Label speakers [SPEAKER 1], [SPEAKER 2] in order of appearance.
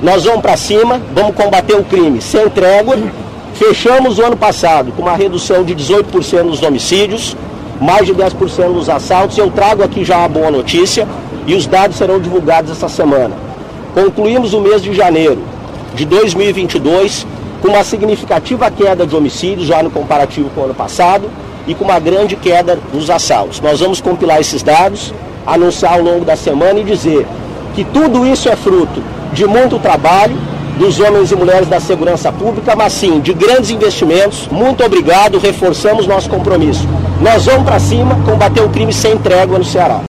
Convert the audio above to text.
[SPEAKER 1] Nós vamos para cima, vamos combater o crime sem trégua. Fechamos o ano passado com uma redução de 18% nos homicídios, mais de 10% nos assaltos. Eu trago aqui já uma boa notícia e os dados serão divulgados essa semana. Concluímos o mês de janeiro de 2022 com uma significativa queda de homicídios, já no comparativo com o ano passado, e com uma grande queda nos assaltos. Nós vamos compilar esses dados, anunciar ao longo da semana e dizer que tudo isso é fruto de muito trabalho dos homens e mulheres da segurança pública, mas sim de grandes investimentos. Muito obrigado, reforçamos nosso compromisso. Nós vamos para cima combater o crime sem trégua no Ceará.